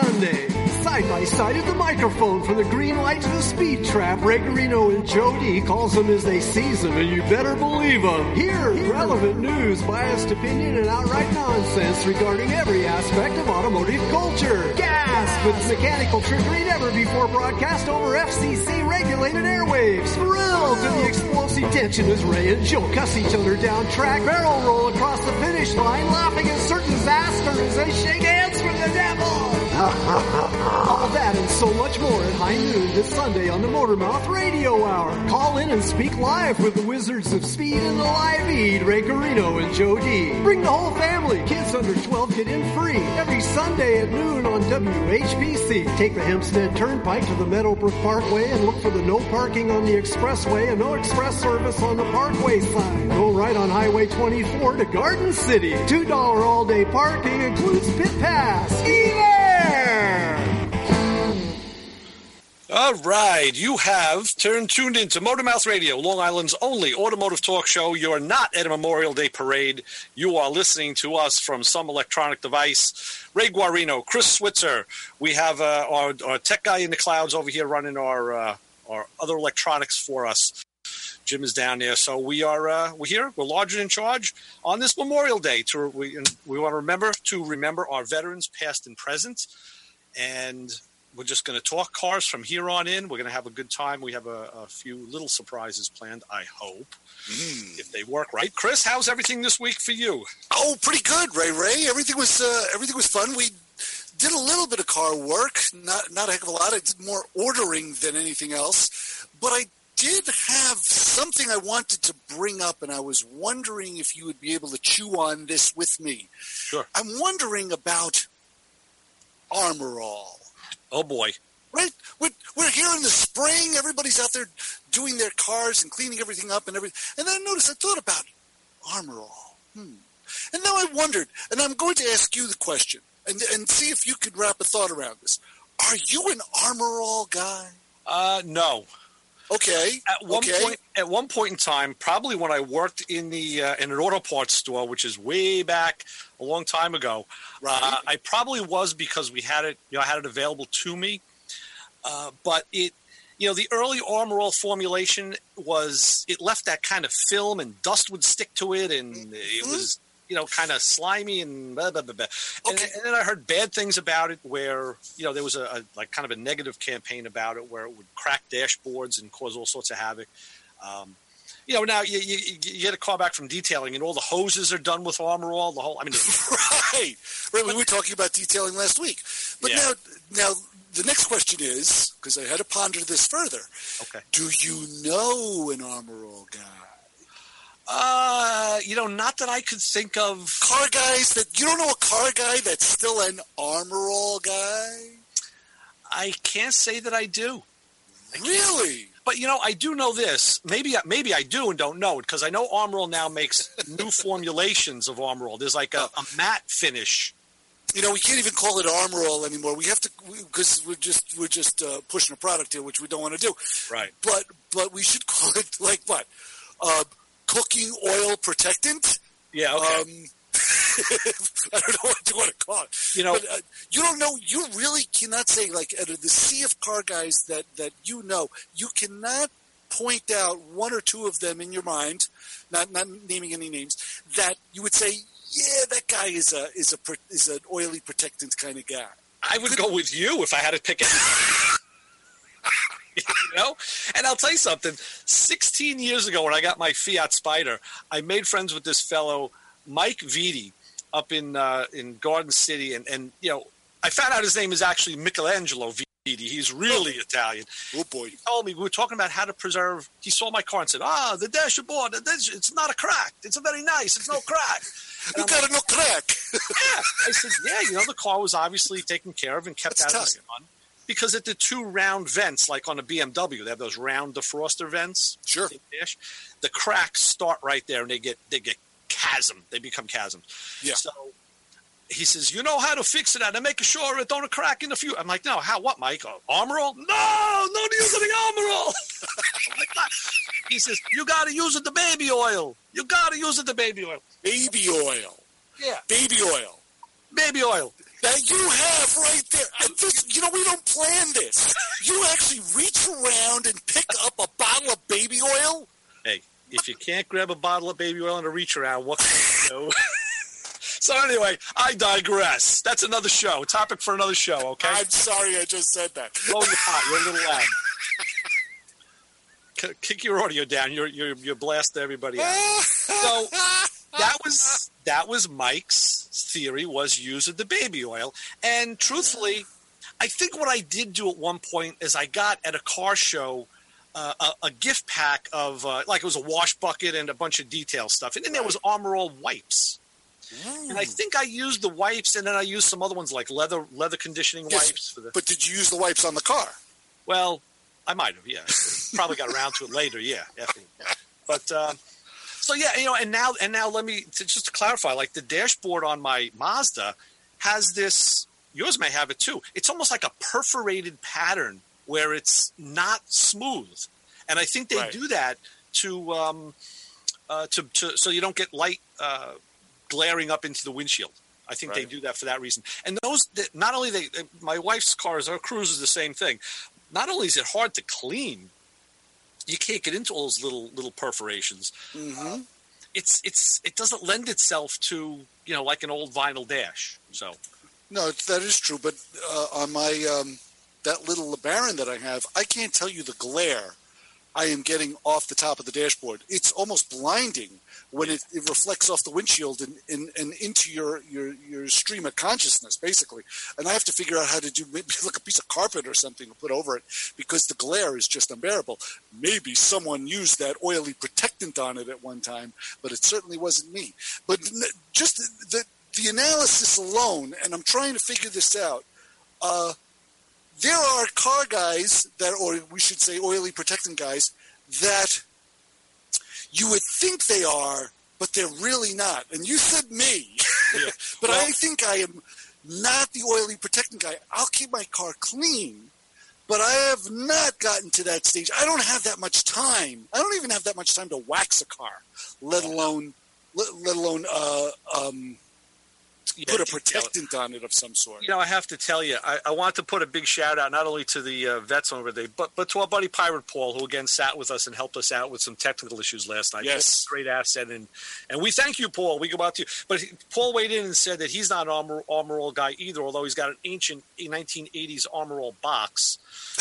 Sunday. Side by side at the microphone, from the green light to the speed trap, Ray Garino and Joe D calls them as they sees them, and you better believe them. Hear relevant news, biased opinion, and outright nonsense regarding every aspect of automotive culture. Gasp with mechanical trickery never before broadcast over FCC-regulated airwaves. Thrilled to the explosive tension as Ray and Joe cuss each other down track, barrel roll across the finish line, laughing at certain disaster as they shake hands from the devil. All that and so much more at high noon this Sunday on the Motormouth Radio Hour. Call in and speak live with the Wizards of Speed and the Live Eat, Ray Garino and Joe D. Bring the whole family. Kids under 12 get in free every Sunday at noon on WHPC. Take the Hempstead Turnpike to the Meadowbrook Parkway and look for the no parking on the expressway and no express service on the Parkway sign. Go right on Highway 24 to Garden City. $2 all-day parking includes pit pass. All right, you have tuned into Motormouth Radio, Long Island's only automotive talk show. You're not at a Memorial Day parade. You are listening to us from some electronic device. Ray Guarino, Chris Switzer. We have our tech guy in the clouds over here running our other electronics for us. Jim is down there. So we're here. We're large and in charge on this Memorial Day. We want to remember our veterans, past and present. And we're just going to talk cars from here on in. We're going to have a good time. We have a few little surprises planned, I hope, if they work right. Chris, how's everything this week for you? Oh, pretty good, Ray. Everything was fun. We did a little bit of car work, not a heck of a lot. I did more ordering than anything else. But I did have something I wanted to bring up, and I was wondering if you would be able to chew on this with me. Sure. I'm wondering about Armor All. Oh, boy. Right? We're here in the spring. Everybody's out there doing their cars and cleaning everything up and everything. And then I thought about Armor All. And now I wondered, and I'm going to ask you the question and see if you could wrap a thought around this. Are you an Armor All guy? No. Okay. At one point in time, probably when I worked in an auto parts store, which is way back a long time ago, right. I probably was, because we had it. I had it available to me. But it, the early Armor All formulation it left that kind of film, and dust would stick to it, and it was kind of slimy and blah, blah, blah, blah. Okay. And then I heard bad things about it, where there was a kind of a negative campaign about it, where it would crack dashboards and cause all sorts of havoc. Now you get a call back from detailing, and all the hoses are done with Armor All. Right. We were talking about detailing last week, but now the next question is, because I had to ponder this further. Okay. Do you know an Armor All guy? Not that I could think of. Car guys you don't know a car guy that's still an Armor All guy? I can't say that I do. Really? But, I do know this. Maybe I do and don't know it, because I know Armor All now makes new formulations of Armor All. There's like a matte finish. We can't even call it Armor All anymore. We have to, because we're just pushing a product here, which we don't want to do. Right. But we should call it like what? Cooking oil protectant? Yeah, okay. I don't know what you want to call it. But, you don't know. You really cannot say, like, out of the sea of car guys that you cannot point out one or two of them in your mind, not naming any names, that you would say, yeah, that guy is an oily protectant kind of guy. I would go with you if I had to pick it. And I'll tell you something. 16 years ago, when I got my Fiat Spider, I made friends with this fellow, Mike Viti, up in Garden City, and I found out his name is actually Michelangelo Viti. He's really Italian. Oh boy! He told me, we were talking about how to preserve. He saw my car and said, the dashboard, it's not a crack. It's very nice. It's no crack. You got no crack. Yeah. I said, the car was obviously taken care of and kept out of the sun. Because at the two round vents, like on a BMW, they have those round defroster vents. Sure. The cracks start right there, and they get chasm. They become chasms. Yeah. So he says, you know how to fix it and make sure it don't crack in the future. I'm like, no, how? What, Mike? Armor All? No, use the Armor All. He says, you got to use the baby oil. Baby oil. Yeah. Baby oil. Baby oil. that you have right there. And this, we don't plan this. You actually reach around and pick up a bottle of baby oil? Hey, if you can't grab a bottle of baby oil and a reach around, what can you do? So anyway, I digress. That's another show. A topic for another show, okay? I'm sorry I just said that. Blow your pot. You're a little loud. Kick your audio down. You're blasting everybody out. So that was Mike's theory, was using the baby oil. And truthfully, I think what I did do at one point is I got at a car show a gift pack of like it was a wash bucket and a bunch of detail stuff, and then there was Armor All wipes. And I think I used the wipes, and then I used some other ones like leather conditioning wipes. But did you use the wipes on the car? Well, I might have, yeah. Probably got around to it later, yeah. Definitely. But so yeah, and now let me just to clarify, like the dashboard on my Mazda has this. Yours may have it too. It's almost like a perforated pattern where it's not smooth, and I think they do that to so you don't get light glaring up into the windshield. I think they do that for that reason. And those, not only my wife's cars, our Cruise is the same thing. Not only is it hard to clean, you can't get into all those little perforations. Mm-hmm. It doesn't lend itself to like an old vinyl dash. So no, that is true. But on my that little LeBaron that I have, I can't tell you the glare I am getting off the top of the dashboard. It's almost blinding when it reflects off the windshield and into your stream of consciousness, basically. And I have to figure out how to do maybe like a piece of carpet or something to put over it because the glare is just unbearable. Maybe someone used that oily protectant on it at one time, but it certainly wasn't me. But just the analysis alone, and I'm trying to figure this out, there are car guys or we should say oily protectant guys, that you would think they are, but they're really not. And you said me. Yeah. But I think I am not the oily protectant guy. I'll keep my car clean, but I have not gotten to that stage. I don't have that much time. I don't even have that much time to wax a car, let alone put a protectant on it of some sort. I have to tell you, I want to put a big shout out not only to the vets over there, but to our buddy Pirate Paul, who again sat with us and helped us out with some technical issues last night. Yes, great asset, and we thank you, Paul. We go out to you, but Paul weighed in and said that he's not an Armor All guy either, although he's got an ancient 1980s Armor All box.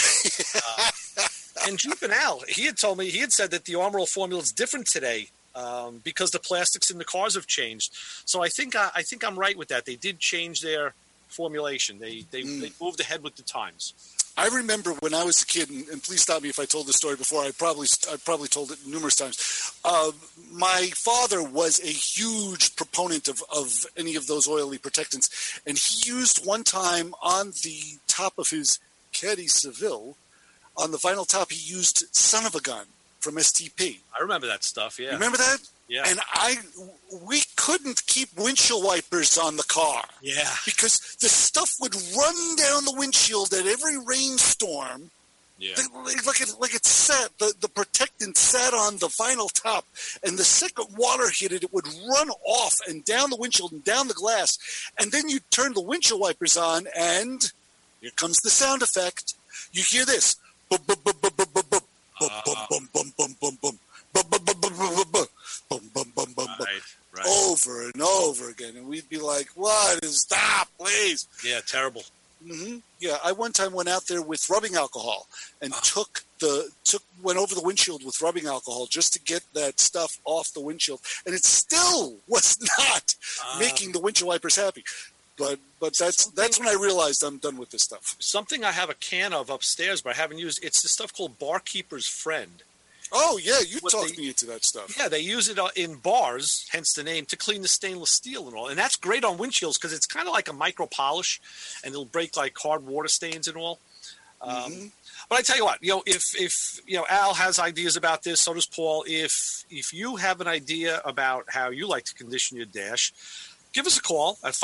And Jeep and Al, he had said that the Armor All formula is different today. Because the plastics in the cars have changed, so I think I'm right with that. They did change their formulation. They moved ahead with the times. I remember when I was a kid, and please stop me if I told this story before. I probably told it numerous times. My father was a huge proponent of any of those oily protectants, and he used one time on the top of his Caddy Seville, on the vinyl top, he used Son of a Gun from STP. I remember that stuff, yeah. You remember that? Yeah. And we couldn't keep windshield wipers on the car. Yeah. Because the stuff would run down the windshield at every rainstorm. Yeah. Like it sat, the protectant sat on the vinyl top, and the second water hit it, it would run off and down the windshield and down the glass. And then you turn the windshield wipers on, and here comes the sound effect. You hear this. Boom, boom, boom, boom, boom, boom, boom. Boom, boom, boom, boom, boom, boom, boom, boom, boom, boom, boom, boom, boom, boom, boom, boom, boom, over and over again, and we'd be like, "What is stop, please?" Yeah, terrible. Mm-hmm. Yeah, I one time went out there with rubbing alcohol and went over the windshield with rubbing alcohol just to get that stuff off the windshield, and it still was not making the windshield wipers happy. But that's when I realized I'm done with this stuff. Something I have a can of upstairs, but I haven't used. It's the stuff called Barkeeper's Friend. Oh, yeah, you talked me into that stuff. Yeah, they use it in bars, hence the name, to clean the stainless steel and all. And that's great on windshields because it's kind of like a micro polish, and it'll break like hard water stains and all. But I tell you what, if Al has ideas about this, so does Paul. If you have an idea about how you like to condition your dash, give us a call at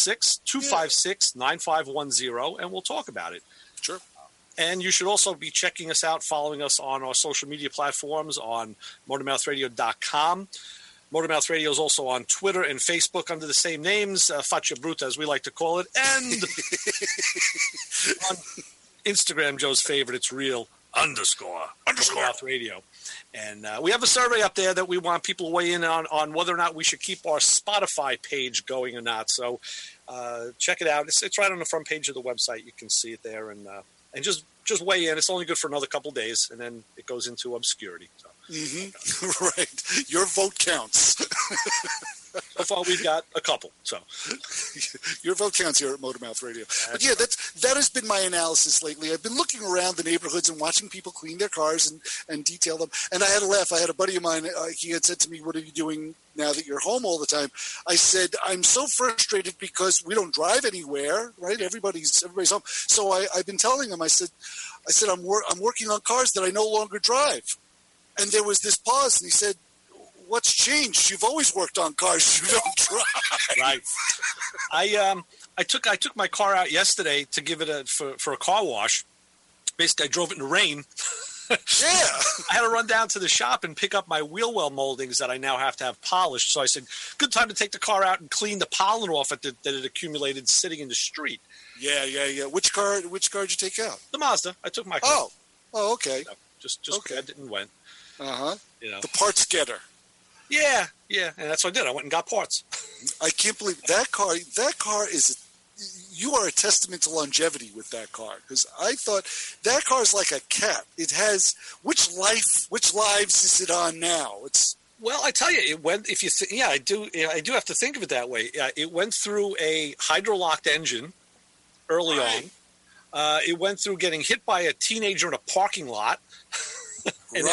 516-256-9510, and we'll talk about it. Sure. And you should also be checking us out, following us on our social media platforms on motormouthradio.com. Motormouth Radio is also on Twitter and Facebook under the same names, Faccia Bruta, as we like to call it. And on Instagram, Joe's favorite, it's real _Motormouth Radio. And we have a survey up there that we want people to weigh in on whether or not we should keep our Spotify page going or not. So check it out. It's right on the front page of the website. You can see it there. And just weigh in. It's only good for another couple days, and then it goes into obscurity. So. Mm-hmm. Right. Your vote counts. So far, we've got a couple. So your vote counts here at Motormouth Radio. But yeah, that has been my analysis lately. I've been looking around the neighborhoods and watching people clean their cars and detail them. And I had a laugh. I had a buddy of mine. He had said to me, "What are you doing now that you're home all the time?" I said, "I'm so frustrated because we don't drive anywhere. Right? Everybody's home." So I've been telling him. I said, I'm working on cars that I no longer drive. And there was this pause, and he said, "What's changed? You've always worked on cars you don't drive." Right. I took my car out yesterday to give it for a car wash. Basically, I drove it in the rain. Yeah. I had to run down to the shop and pick up my wheel well moldings that I now have to have polished. So I said, good time to take the car out and clean the pollen off it that it accumulated sitting in the street. Yeah. Which car did you take out? The Mazda. I took my car. Oh, okay. So just grabbed it and went. Uh-huh. You know. The parts getter. Yeah, and that's what I did. I went and got parts. I can't believe that car is you are a testament to longevity with that car, because I thought that car is like a cat. It has which lives is it on now? Well, I tell you, it went. If you I do have to think of it that way. It went through a hydrolocked engine early on. It went through getting hit by a teenager in a parking lot. And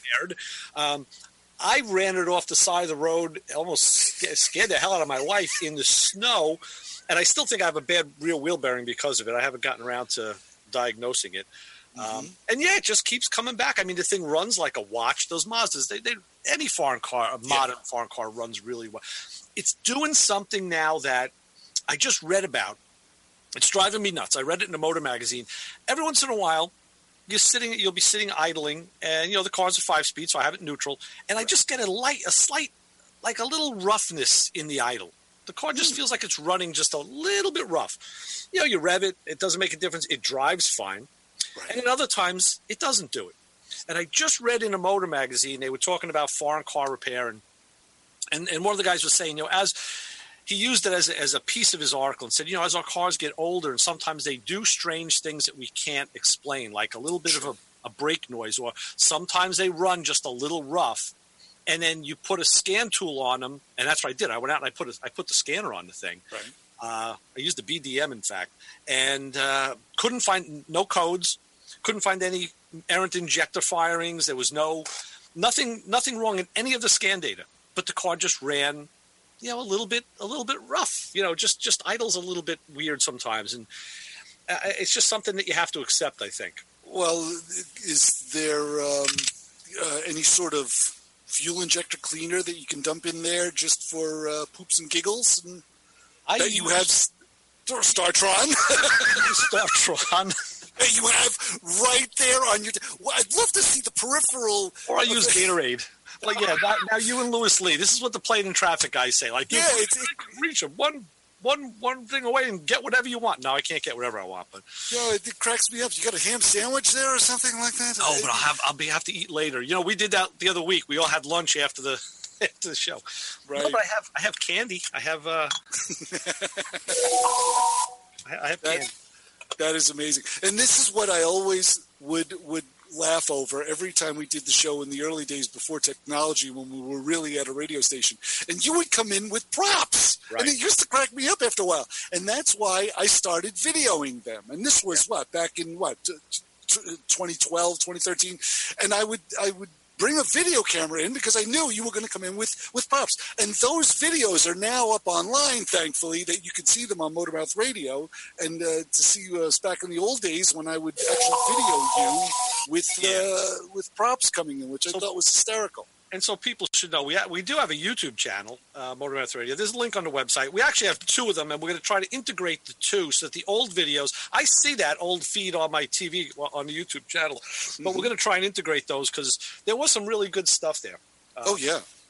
I ran it off the side of the road, almost scared the hell out of my wife in the snow. And I still think I have a bad rear wheel bearing because of it. I haven't gotten around to diagnosing it. And it just keeps coming back. I mean, the thing runs like a watch. Those Mazdas, any modern foreign car runs really well. It's doing something now that I just read about. It's driving me nuts. I read it in a motor magazine. Every once in a while, you'll be sitting idling, and the car's a 5-speed, so I have it neutral, and I just get a slight, like a little roughness in the idle. The car just feels like it's running just a little bit rough. You rev it, it doesn't make a difference. It drives fine. Right. And at other times, it doesn't do it. And I just read in a motor magazine, they were talking about foreign car repair, and one of the guys was saying, as he used it as a piece of his article and said, as our cars get older and sometimes they do strange things that we can't explain, like a little bit of a brake noise, or sometimes they run just a little rough. And then you put a scan tool on them, and that's what I did. I went out and I put the scanner on the thing. Right. I used the BDM, in fact, and couldn't find no codes, couldn't find any errant injector firings. There was nothing wrong in any of the scan data, but the car just ran, a little bit rough. Just idles a little bit weird sometimes, and it's just something that you have to accept, I think. Well, is there any sort of fuel injector cleaner that you can dump in there just for poops and giggles? And you have StarTron. StarTron. That you have right there on your... Well, I'd love to see the peripheral... Or I use Gatorade. Like, now you and Lewis Lee, this is what the plane and traffic guys say. Like, reach one thing away and get whatever you want. No, I can't get whatever I want, but it cracks me up. You got a ham sandwich there or something like that? Oh, but I'll have to eat later. We did that the other week. We all had lunch after the show. Right. No, but I have candy. I have candy. That is amazing. And this is what I always would laugh over every time we did the show in the early days before technology, when we were really at a radio station. And you would come in with props. Right. And it used to crack me up after a while. And that's why I started videoing them. And this was back in 2012, 2013. And I would bring a video camera in because I knew you were going to come in with props. And those videos are now up online, thankfully, that you can see them on Motormouth Radio. And to see us back in the old days when I would actually video you with props coming in, which I thought was hysterical. And so people should know, we do have a YouTube channel, Motormouth Radio. There's a link on the website. We actually have 2 of them, and we're going to try to integrate the 2 so that the old videos, I see that old feed on my TV on the YouTube channel, but we're going to try and integrate those because there was some really good stuff there. Oh, yeah.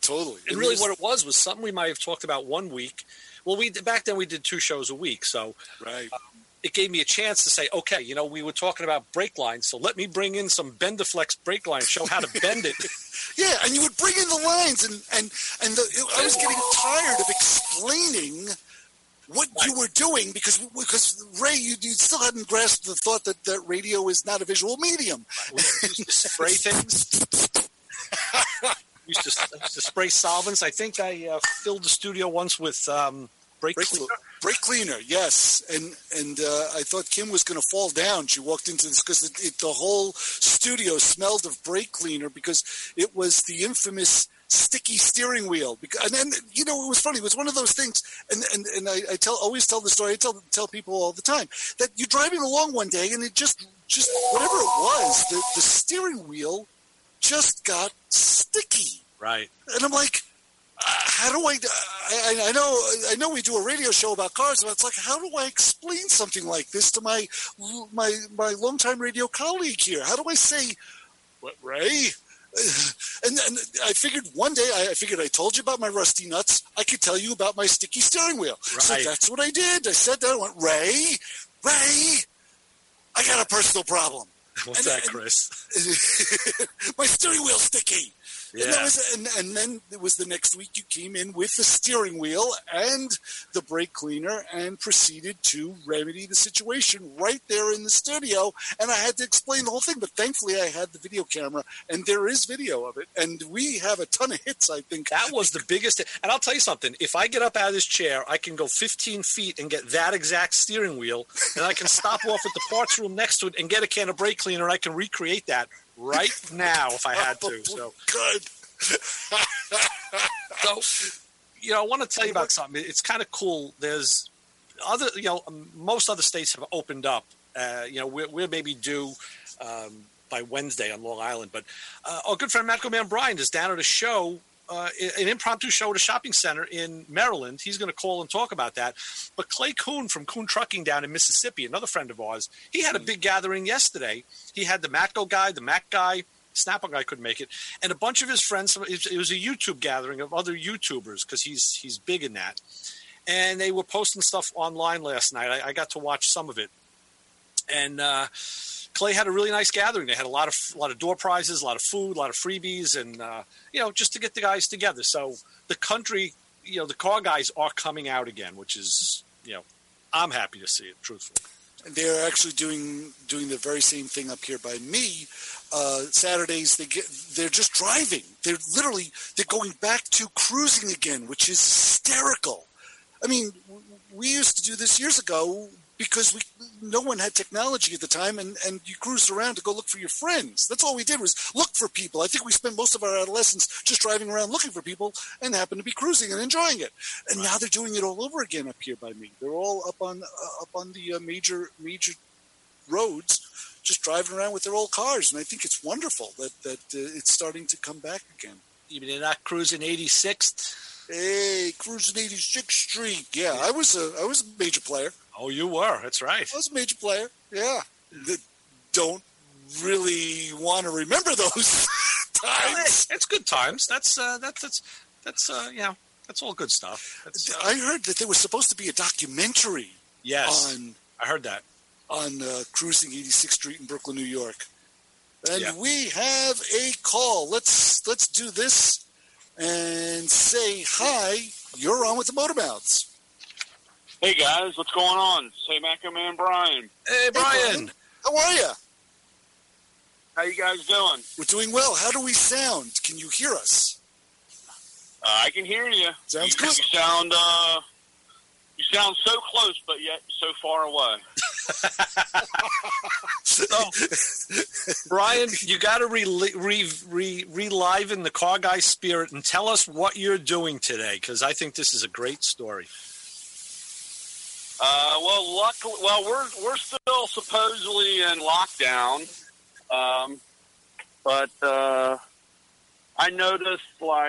Totally. And really what it was something we might have talked about one week. Well, back then we did 2 shows a week, so right. It gave me a chance to say, okay, we were talking about brake lines, so let me bring in some Bendaflex brake lines, show how to bend it. Yeah, and you would bring in the lines, and I was getting tired of explaining what you were doing because Ray, you still hadn't grasped the thought that radio is not a visual medium. We used to spray things. used to spray solvents. I think I filled the studio once with brake cleaner. Brake cleaner, yes. And I thought Kim was going to fall down. She walked into this because the whole studio smelled of brake cleaner because it was the infamous sticky steering wheel. And then, it was funny. It was one of those things. And I always tell the story. I tell people all the time that you're driving along one day and it just whatever it was, the steering wheel just got sticky. Right. And I'm like, how do I know we do a radio show about cars, but it's like, how do I explain something like this to my longtime radio colleague here? How do I say, what, Ray? And I figured one day, I told you about my rusty nuts. I could tell you about my sticky steering wheel. Right. So that's what I did. I said that. I went, Ray, I got a personal problem. What's that, Chris? My steering wheel's sticky. Yeah. And then it was the next week you came in with the steering wheel and the brake cleaner and proceeded to remedy the situation right there in the studio. And I had to explain the whole thing. But thankfully, I had the video camera, and there is video of it. And we have a ton of hits, I think. That was the biggest. And I'll tell you something. If I get up out of this chair, I can go 15 feet and get that exact steering wheel. And I can stop off at the parts room next to it and get a can of brake cleaner. I can recreate that right now if I had to. So good. So, I want to tell you about something. It's kind of cool. There's other, most other states have opened up. We're maybe due by Wednesday on Long Island. But our good friend Macro Man Brian is down at a show, an impromptu show at a shopping center in Maryland. He's going to call and talk about that. But Clay Kuhn from Kuhn Trucking down in Mississippi, another friend of ours, he had a big gathering yesterday. He had the Matco guy, the Mac guy, Snapper guy couldn't make it, and a bunch of his friends. It was a YouTube gathering of other YouTubers because he's big in that. And they were posting stuff online last night. I got to watch some of it. And Clay had a really nice gathering. They had a lot of door prizes, a lot of food, a lot of freebies, and just to get the guys together. So the country, the car guys are coming out again, which is, I'm happy to see it, truthfully. They're actually doing the very same thing up here by me. Saturdays they're just driving. They're going back to cruising again, which is hysterical. I mean, we used to do this years ago because no one had technology at the time, and you cruised around to go look for your friends. That's all we did was look for people. I think we spent most of our adolescence just driving around looking for people and happened to be cruising and enjoying it. And now they're doing it all over again up here by me. They're all up on the major roads, just driving around with their old cars. And I think it's wonderful that it's starting to come back again. Even they're not cruising 86th. Hey, cruising 86th Street. Yeah, I was a major player. Oh, you were. That's right. I was a major player. Yeah. Don't really want to remember those times. It's good times. That's all good stuff. I heard that there was supposed to be a documentary. Yes, I heard that on cruising 86th Street in Brooklyn, New York. And we have a call. Let's do this and say hi. You're on with the Motor Mouths. Hey guys, what's going on? Say Macro Man Brian. Hey Brian. How are you? How you guys doing? We're doing well. How do we sound? Can you hear us? I can hear you. Sounds good. You sound so close, but yet so far away. So, Brian, you got to relive in the car guy spirit and tell us what you're doing today, because I think this is a great story. We're still supposedly in lockdown, but I noticed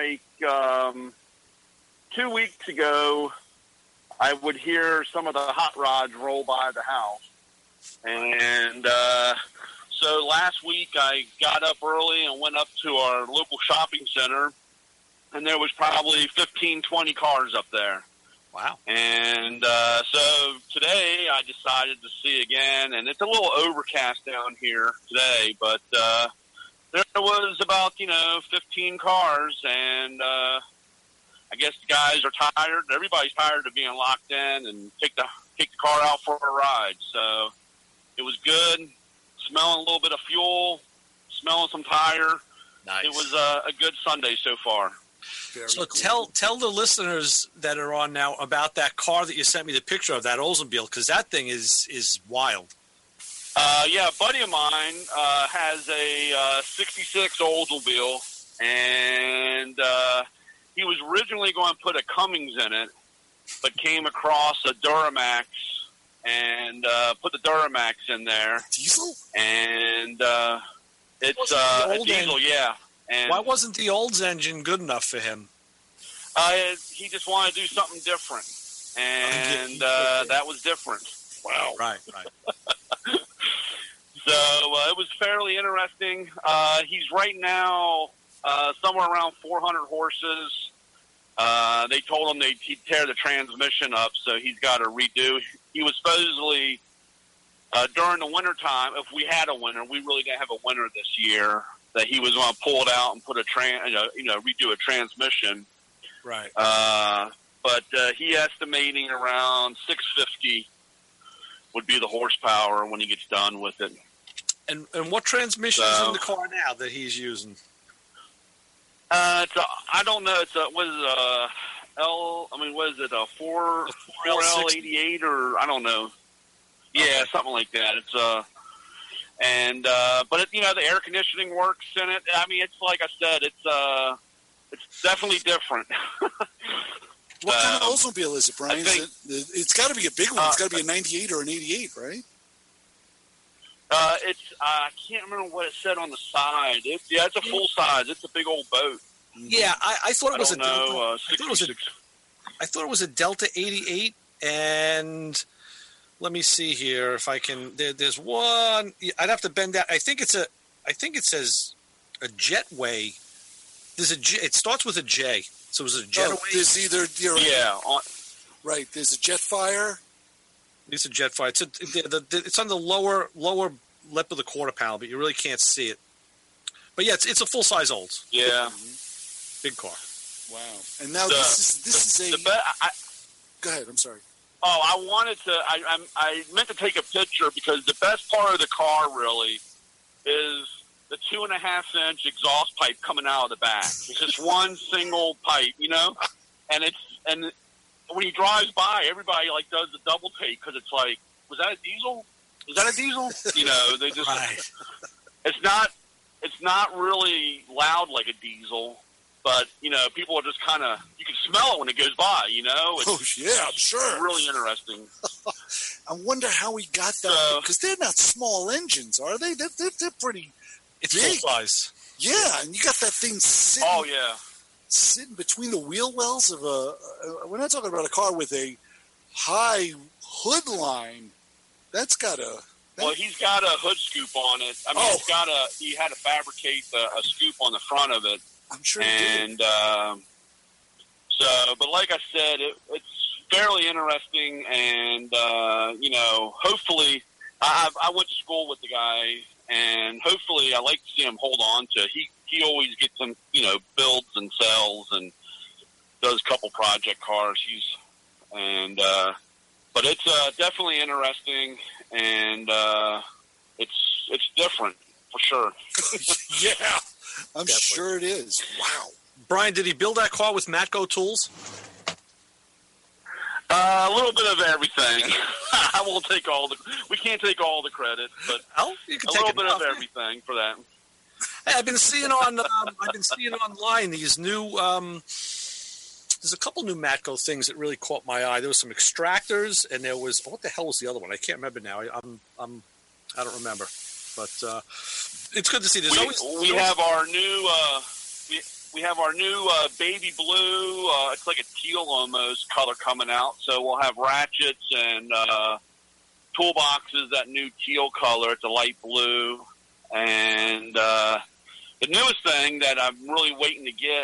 2 weeks ago, I would hear some of the hot rods roll by the house, and so last week I got up early and went up to our local shopping center and there was probably 15, 20 cars up there. Wow. And so today I decided to see again, and it's a little overcast down here today, but there was about, 15 cars, and I guess the guys are tired. Everybody's tired of being locked in and take the car out for a ride. So it was good, smelling a little bit of fuel, smelling some tire. Nice. It was a good Sunday so far. So tell the listeners that are on now about that car that you sent me the picture of, that Oldsmobile, because that thing is wild. Yeah, a buddy of mine has a 66 Oldsmobile, and he was originally going to put a Cummins in it, but came across a Duramax and put the Duramax in there. Diesel? And it's a diesel, yeah. And why wasn't the Olds engine good enough for him? He just wanted to do something different, and that was different. Wow. Right. So it was fairly interesting. He's right now somewhere around 400 horses. They told him he'd tear the transmission up, so he's got to redo. He was supposedly during the winter time, if we had a winter, we really didn't have a winter this year, that he was going to pull it out and put redo a transmission. Right. But he estimating around 650 would be the horsepower when he gets done with it. And what transmission is in the car now that he's using? I don't know. It's what is it? A 4L88 or I don't know. Yeah, okay. Something like that. It's but the air conditioning works in it. I mean, it's like I said, it's definitely different. What kind of Oldsmobile is it, Brian? It's got to be a big one. It's got to be a 98 or an 88, right? I can't remember what it said on the side. It's a full size. It's a big old boat. Yeah, I thought it was Delta. I thought it was a Delta 88, and let me see here if I can. There's one. I'd have to bend that. I think it says a Jetway. It starts with a J. So it was a Jetway. There's either right. There's a Jetfire. It's a Jetfire. It's on the lower lip of the quarter panel, but you really can't see it. But yeah, it's a full size Olds. Yeah, big car. Wow. And now this is a. Go ahead. I'm sorry. Oh, I wanted to. I meant to take a picture because the best part of the car really is the 2.5-inch exhaust pipe coming out of the back. It's just one single pipe, and when he drives by, everybody does the double take because it's like, was that a diesel? Is that a diesel? They just. Right. It's not really loud like a diesel, but people are just kind of. You can smell it when it goes by. I'm sure. Really interesting. I wonder how he got that because they're not small engines, are they? They're pretty. It's big. Full size. Yeah, and you got that thing sitting. Oh yeah. Sitting between the wheel wells of we're not talking about a car with a high hood line. That's got a. Well, he's got a hood scoop on it. I mean, he had to fabricate a scoop on the front of it. I'm sure. And but like I said, it's fairly interesting, and hopefully, I went to school with the guy, and hopefully, I like to see him hold on to. He always gets some, builds and sells, and does a couple project cars. But it's definitely interesting, and it's different for sure. Yeah, I'm sure it is. Wow. Brian, did he build that car with Matco tools? A little bit of everything. I won't take we can't take all the credit, but you can a little bit of everything for that. Hey, I've been seeing online these new. There's a couple new Matco things that really caught my eye. There was some extractors, and there was what the hell was the other one? I can't remember now. I don't remember, but it's good to see. We have our new. We have our new baby blue. It's like a teal almost color coming out. So we'll have ratchets and toolboxes that new teal color. It's a light blue. And the newest thing that I'm really waiting to get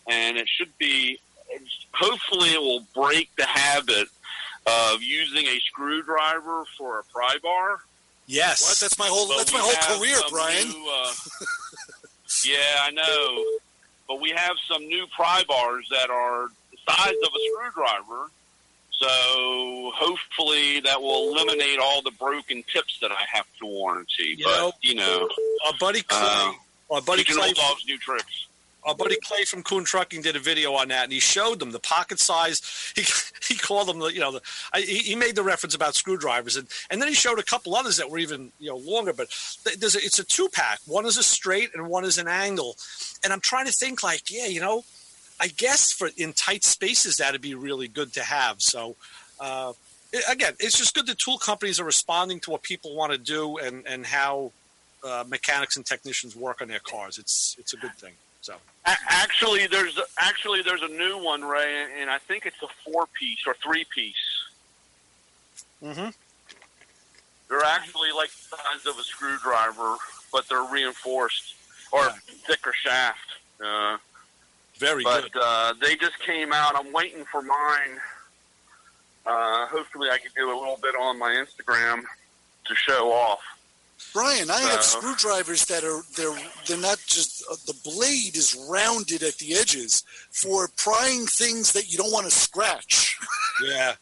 and it should be. Hopefully, it will break the habit of using a screwdriver for a pry bar. Yes, what? That's my whole career, Brian. Yeah, I know, but we have some new pry bars that are the size of a screwdriver. So hopefully that will eliminate all the broken tips that I have to warranty. Our buddy Clay, dogs new tricks. Our buddy Clay from Kuhn Trucking did a video on that, and he showed them the pocket size. He called them he made the reference about screwdrivers, and then he showed a couple others that were even longer. But it's a 2-pack. One is a straight and one is an angle. And I'm trying to think I guess in tight spaces that'd be really good to have. So again, it's just good that tool companies are responding to what people want to do and how mechanics and technicians work on their cars. It's a good thing. So actually, there's a new one, Ray, and I think it's a 4-piece or 3-piece. Mm-hmm. They're actually like the size of a screwdriver, but they're reinforced or thicker shaft. Very good. But they just came out. I'm waiting for mine. Hopefully, I can do a little bit on my Instagram to show off. Brian, I have screwdrivers that they're not just the blade is rounded at the edges for prying things that you don't want to scratch. Yeah.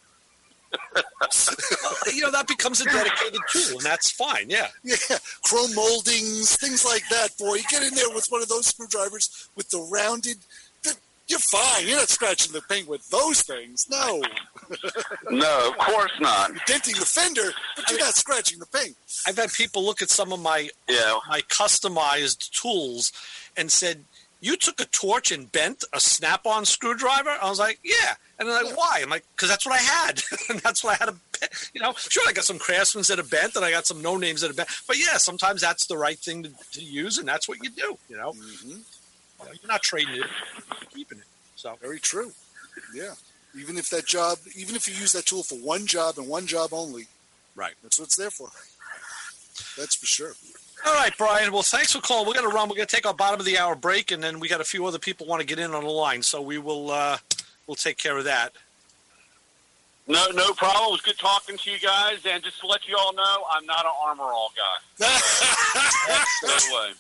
That becomes a dedicated tool, and that's fine. Yeah. Yeah, chrome moldings, things like that. Boy, you get in there with one of those screwdrivers with the rounded. You're fine. You're not scratching the paint with those things. No. No, of course not. You're denting the fender, but you're not scratching the paint. I've had people look at some of my customized tools and said, "You took a torch and bent a snap-on screwdriver?" I was like, "Yeah." And they're like, "Why?" I'm like, "Because that's what I had." And that's what I had to, sure, I got some Craftsmans that are bent and I got some no-names that are bent. But yeah, sometimes that's the right thing to use, and that's what you do, Mm-hmm. You're not trading it, you're keeping it. So very true. Yeah. Even if you use that tool for one job and one job only, right? That's what it's there for. That's for sure. All right, Brian. Well, thanks for calling. We're going to run. We're going to take our bottom of the hour break, and then we got a few other people want to get in on the line, so we will we'll take care of that. No problem. It was good talking to you guys, and just to let you all know, I'm not an Armor All guy. No way.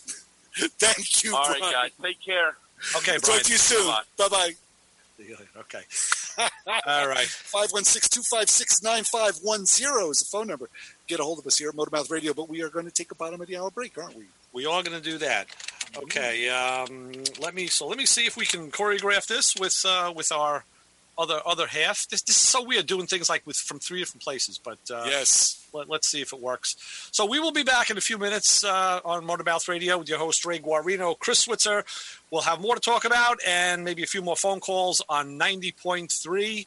Thank you, all Brian. right, guys. Take care. Okay, Brian. Talk to you soon. Bye-bye. Okay. All right. 516-256-9510 is the phone number. Get a hold of us here at Motormouth Radio, but we are going to take a bottom of the hour break, aren't we? We are going to do that. Okay. Let me see if we can choreograph this with our other half. This is so weird doing things like from 3 different places, but yes. Let's see if it works. So we will be back in a few minutes on Motormouth Radio with your host, Ray Guarino, Chris Switzer. We'll have more to talk about and maybe a few more phone calls on 90.3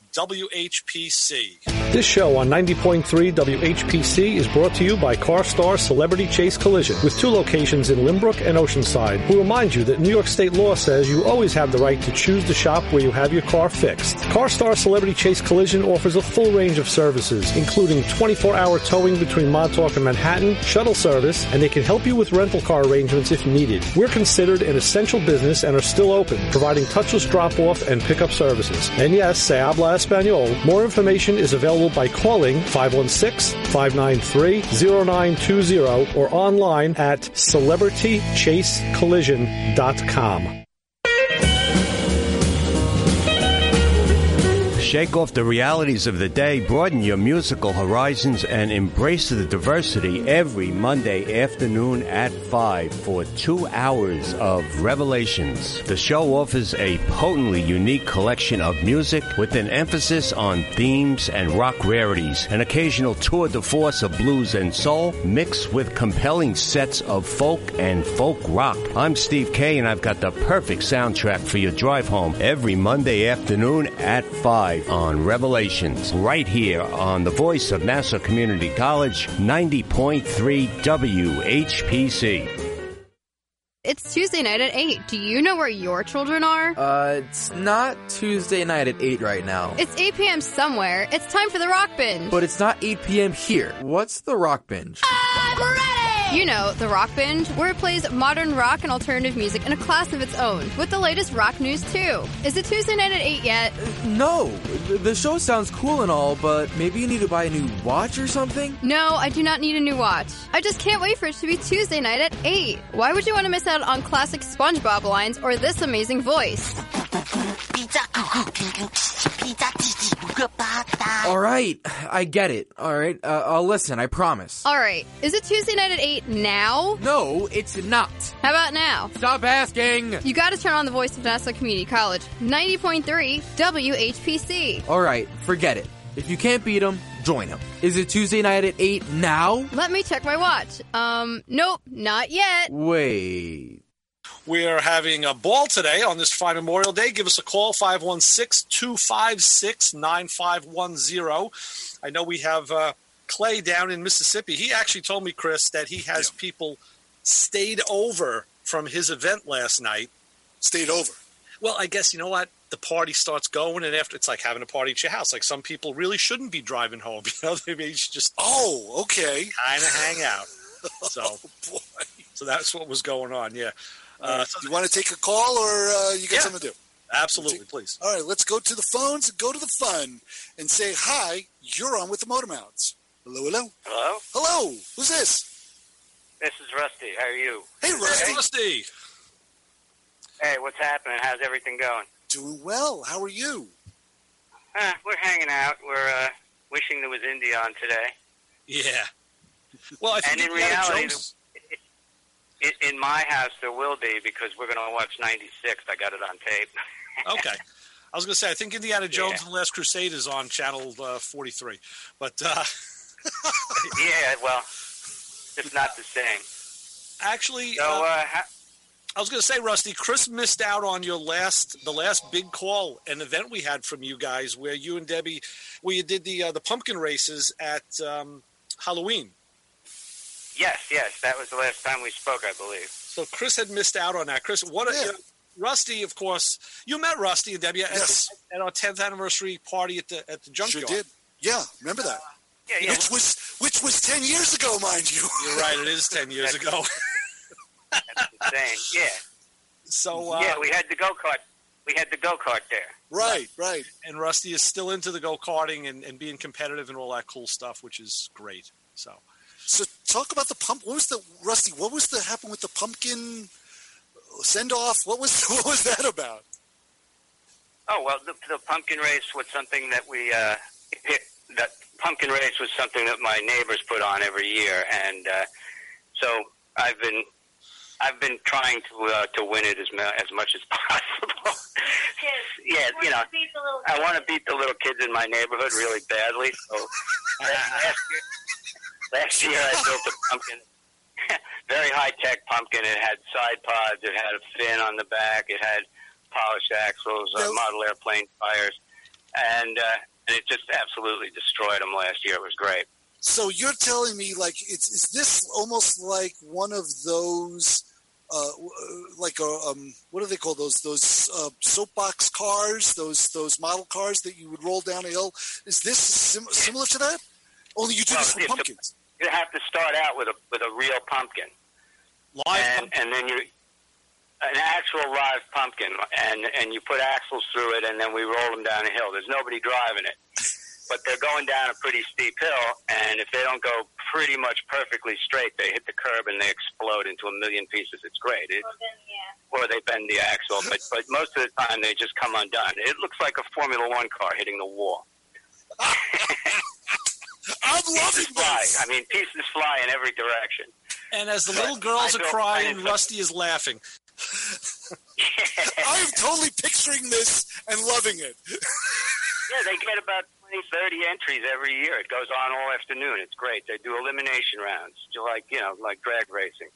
WHPC. This show on 90.3 WHPC is brought to you by CarStar Celebrity Chase Collision, with 2 locations in Limbrook and Oceanside, who remind you that New York State law says you always have the right to choose the shop where you have your car fixed. CarStar Celebrity Chase Collision offers a full range of services, including 24-hour towing between Montauk and Manhattan, shuttle service, and they can help you with rental car arrangements if needed. We're considered an essential business and are still open, providing touchless drop-off and pickup services. And yes, se habla Espanol. More information is available by calling 516-593-0920 or online at celebritychasecollision.com. Shake off the realities of the day, broaden your musical horizons, and embrace the diversity every Monday afternoon at 5 for 2 hours of revelations. The show offers a potently unique collection of music with an emphasis on themes and rock rarities, an occasional tour de force of blues and soul, mixed with compelling sets of folk and folk rock. I'm Steve Kay, and I've got the perfect soundtrack for your drive home every Monday afternoon at 5. On Revelations, right here on the voice of Nassau Community College, 90.3 WHPC. It's Tuesday night at 8. Do you know where your children are? It's not Tuesday night at 8 right now. It's 8 p.m. somewhere. It's time for the Rock Binge. But it's not 8 p.m. here. What's the Rock Binge? I'm ready! You know, the Rock Binge, where it plays modern rock and alternative music in a class of its own, with the latest rock news, too. Is it Tuesday night at 8 yet? No. The show sounds cool and all, but maybe you need to buy a new watch or something? No, I do not need a new watch. I just can't wait for it to be Tuesday night at 8. Why would you want to miss out on classic SpongeBob lines or this amazing voice? All right, I get it. All right, I'll listen, I promise. All right, is it Tuesday night at 8 now? No, it's not. How about now? Stop asking. You gotta turn on the voice of Nassau Community College, 90.3 WHPC. All right, forget it. If you can't beat them, join them. Is it Tuesday night at 8 now? Let me check my watch. Nope, not yet. Wait. We're having a ball today on this fine Memorial Day. Give us a call, 516-256-9510. I know we have Clay down in Mississippi. He actually told me, Chris, that he has people stayed over from his event last night. Stayed over? Well, I guess, you know what? The party starts going, and after it's like having a party at your house. Like, some people really shouldn't be driving home. You know, they should just kind of hang out. So, boy. So that's what was going on, yeah. So you want to take a call, or you got something to do? Absolutely, please. All right, let's go to the phones and go to the fun and say, hi, you're on with the Motor Mouths. Hello, hello. Hello? Hello. Who's this? This is Rusty. How are you? Hey, Rusty. Hey, Rusty. Hey, what's happening? How's everything going? Doing well. How are you? We're hanging out. We're wishing there was Indy on today. Yeah. Well, I think in reality, in my house there will be, because we're going to watch 96. I got it on tape. Okay. I was going to say, I think Indiana Jones and the Last Crusade is on channel 43. But yeah, well, it's not the same. Actually, so, I was going to say, Rusty, Chris missed out on the last big call, an event we had from you guys, where you and Debbie, where you did the pumpkin races at Halloween. Yes, that was the last time we spoke, I believe. So Chris had missed out on that. Chris, Rusty, of course, you met Rusty and Debbie at our 10th anniversary party at the junkyard. Sure did. Yeah, remember that. Yeah. Which was 10 years ago, mind you. You're right, it is 10 years ago. That's insane. Yeah. So we had the go-kart. We had the go-kart there. Right. And Rusty is still into the go-karting and being competitive and all that cool stuff, which is great. So talk about the pump. What was the happen with the pumpkin send-off? What was that about? Oh, well, the pumpkin race was something that that pumpkin race was something that my neighbors put on every year, and so I've been trying to win it as much as possible. Yeah, I want to beat the little kids in my neighborhood really badly. So last year I built a pumpkin, very high-tech pumpkin. It had side pods. It had a fin on the back. It had polished axles, model airplane tires, and it just absolutely destroyed them last year. It was great. So you're telling me, like, is this almost like one of those, what do they call those soapbox cars, those model cars that you would roll down a hill? Is this similar to that? Only you do this with pumpkins. You have to start out with a real pumpkin, and then an actual live pumpkin, and you put axles through it, and then we roll them down a hill. There's nobody driving it, but they're going down a pretty steep hill, and if they don't go pretty much perfectly straight, they hit the curb and they explode into a million pieces. It's great. Or they bend the axle, but most of the time they just come undone. It looks like a Formula One car hitting the wall. I'm loving this. I mean, pieces fly in every direction. And as the little girls are crying, Rusty is laughing. I'm totally picturing this and loving it. Yeah, they get about 20, 30 entries every year. It goes on all afternoon. It's great. They do elimination rounds, like drag racing.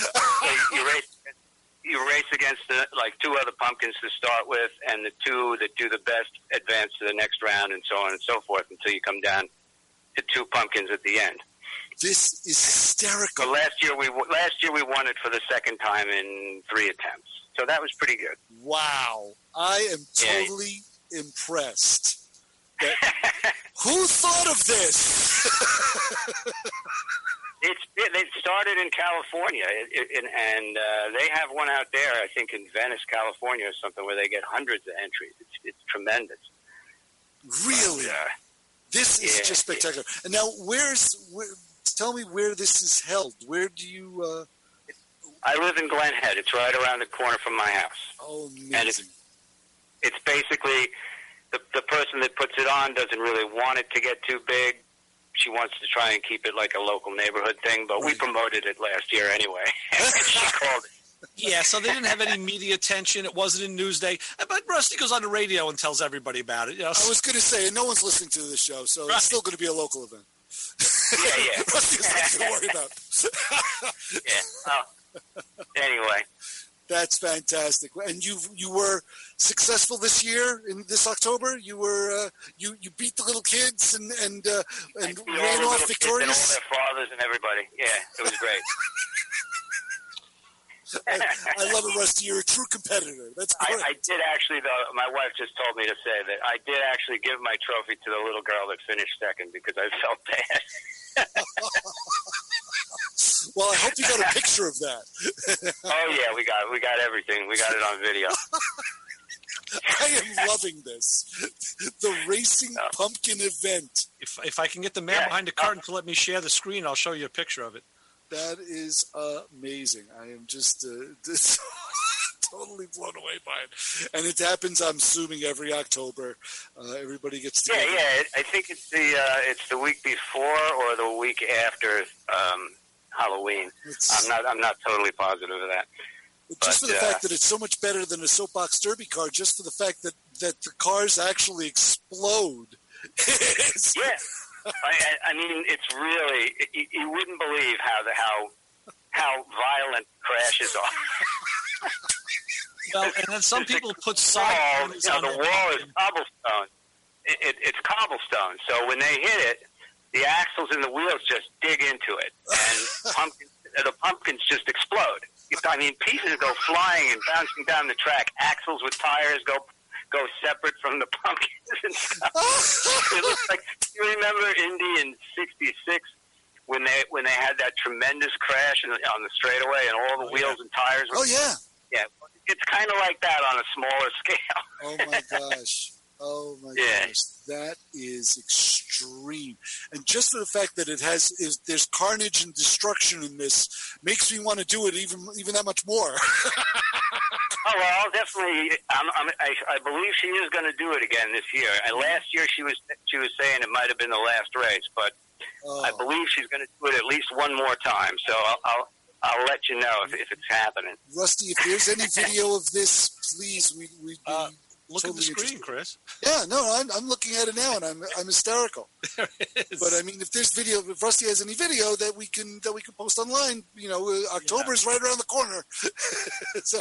You race against two other pumpkins to start with, and the two that do the best advance to the next round, and so on and so forth, until you come down to two pumpkins at the end. This is hysterical. So last year we won it for the second time in 3 attempts. So that was pretty good. Wow. I am totally impressed. Who thought of this? Yeah, They started in California, and they have one out there, I think, in Venice, California, or something, where they get hundreds of entries. It's tremendous. Really? This is just spectacular. And now, tell me where this is held. Where do you... I live in Glen Head. It's right around the corner from my house. Oh, amazing. And it's basically the person that puts it on doesn't really want it to get too big. She wants to try and keep it like a local neighborhood thing, but we promoted it last year anyway. She called it. Yeah, so they didn't have any media attention. It wasn't in Newsday. But Rusty goes on the radio and tells everybody about it. You know? I was going to say, no one's listening to this show, so it's still going to be a local event. Yeah. Rusty's nothing to worry about. Yeah. Oh. Anyway. That's fantastic. And you were successful this year, in this October? You were you beat the little kids and ran off victorious? And all their fathers and everybody. Yeah, it was great. I love it, Rusty. You're a true competitor. That's great. I did actually, though. My wife just told me to say that I did actually give my trophy to the little girl that finished second because I felt bad. Well, I hope you got a picture of that. Oh yeah, we got everything. We got it on video. I am loving this. The Racing Pumpkin event. If I can get the man behind the curtain to let me share the screen, I'll show you a picture of it. That is amazing. I am just totally blown away by it. And it happens, I'm assuming, every October. Everybody gets together. Yeah. I think it's the week before or the week after Halloween. I'm not totally positive of that. Just for the fact that it's so much better than a soapbox derby car, just for the fact that the cars actually explode. Yeah. I mean, it's really, you wouldn't believe how violent crashes are. Well, and then some people put side wall, the wall is cobblestone. It's cobblestone. So when they hit it, the axles and the wheels just dig into it, and the pumpkins just explode. I mean, pieces go flying and bouncing down the track. Axles with tires go separate from the pumpkins and stuff. It looks like, you remember Indy in '66 when they had that tremendous crash on the straightaway and all the wheels and tires were... Oh, yeah. Yeah, it's kind of like that on a smaller scale. Oh, my gosh. Oh, my gosh. That is extreme. And just for the fact that there's carnage and destruction in this makes me want to do it even that much more. Oh, well, definitely. I believe she is going to do it again this year. And last year she was saying it might have been the last race, but I believe she's going to do it at least one more time. So I'll let you know if it's happening. Rusty, if there's any video of this, please, we'd be look totally at the screen, interested. Chris. Yeah, no, I'm looking at it now, and I'm hysterical. There it is. But I mean, if there's video, if Rusty has any video that we can post online, October's right around the corner, so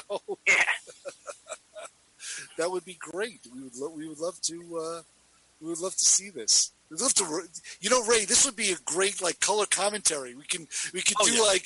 that would be great. We would love to see this. We'd love to, Ray. This would be a great color commentary. We could do like.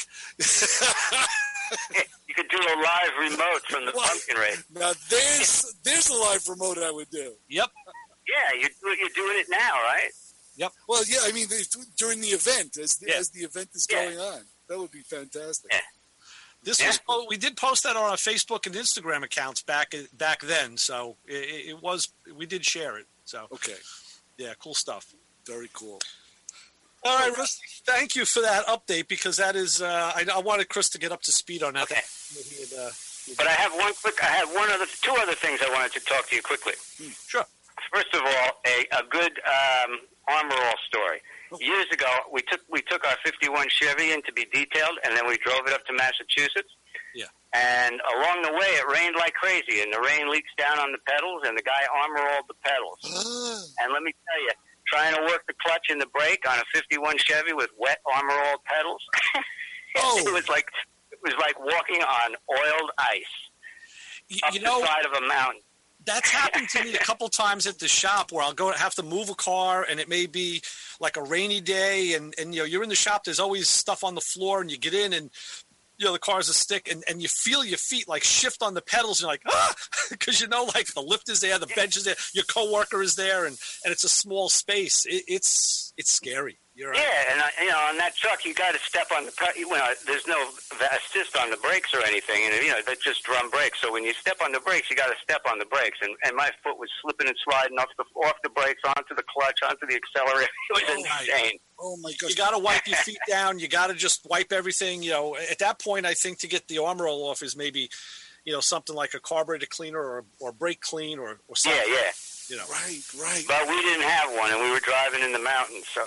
You could do a live remote from the pumpkin race. Now there's a live remote I would do. Yep. Yeah, you're doing it now, right? Yep. Well, yeah. I mean, during the event, as the event is going on, that would be fantastic. Yeah. We did post that on our Facebook and Instagram accounts back then, so we did share it. So okay. Yeah, cool stuff. Very cool. All right, Rusty, thank you for that update because that is I wanted Chris to get up to speed on that. Okay. But I have two other things I wanted to talk to you quickly. Sure. First of all, a good Armor All story. Years ago, we took our '51 Chevy in to be detailed, and then we drove it up to Massachusetts. Yeah. And along the way, it rained like crazy, and the rain leaks down on the pedals, and the guy armor-alled the pedals. And let me tell you, trying to work the clutch and the brake on a '51 Chevy with wet armor-alled pedals, it was like walking on oiled ice up the side of a mountain. That's happened to me a couple times at the shop where I'll have to move a car, and it may be like a rainy day, and you're in the shop. There's always stuff on the floor, and you get in, and the car's a stick, and you feel your feet shift on the pedals. And you're like, because the lift is there, the bench is there, your coworker is there, and it's a small space. It's scary. You're right. Yeah, and on that truck, you got to step on the. There's no assist on the brakes or anything, and they just drum brakes. So when you step on the brakes, you got to step on the brakes, and my foot was slipping and sliding off the brakes, onto the clutch, onto the accelerator. It was insane. Oh my gosh! You got to wipe your feet down. You got to just wipe everything. At that point, I think to get the arm roll off is maybe, something like a carburetor cleaner or brake clean or something. Yeah. Right. But we didn't have one, and we were driving in the mountains, so